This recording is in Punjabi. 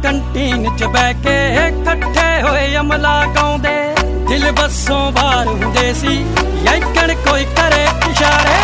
ਕੰਟੀਨ ਚ ਬਹਿ ਕੇ ਇਕੱਠੇ ਹੋਏ ਅਮਲਾ ਗਾਉਂਦੇ। ਦਿਲ ਬੱਸੋਂ ਬਾਹਰ ਹੁੰਦੇ ਸੀ ਯੈਕਣ ਕੋਈ ਕਰੇ ਇਸ਼ਾਰੇ।